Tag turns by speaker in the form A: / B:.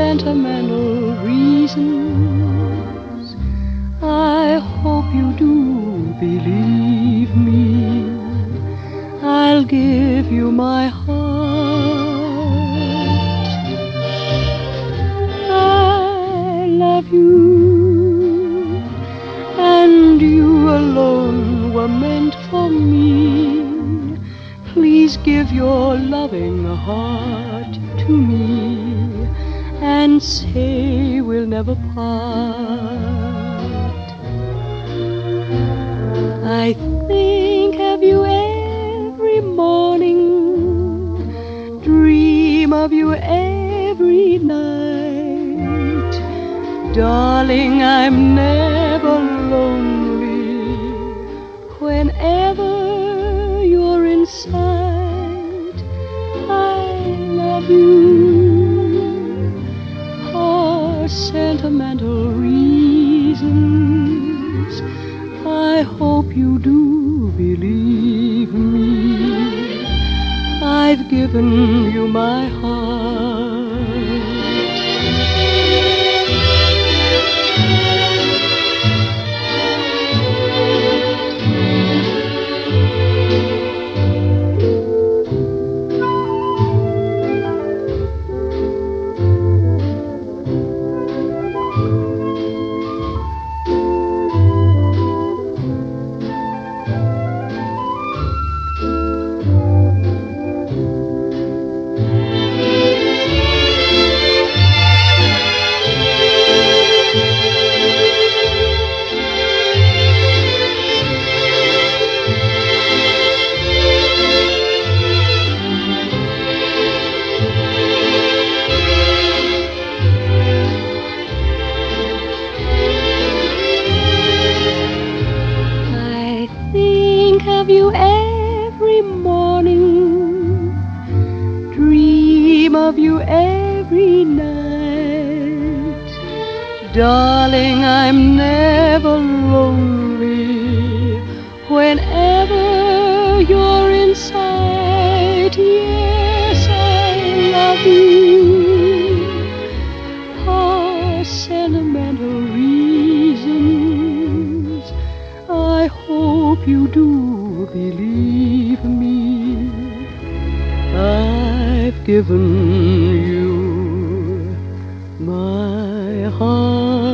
A: sentimental reasons. I hope you do believe me. I'll give you my heart. I love you, and you alone were meant for me. Please give your loving heart to me and say we'll never part. I think of you every morning, dream of you every night. Darling, I'm never lonely whenever you're in sight. I love you for sentimental reasons. I hope you do believe me. I've given you my heart. Of you every morning, dream of you every night. Darling, I'm never lonely whenever you're in sight. Yes, I love you for sentimental reasons. I hope you do believe me. I've given you my heart.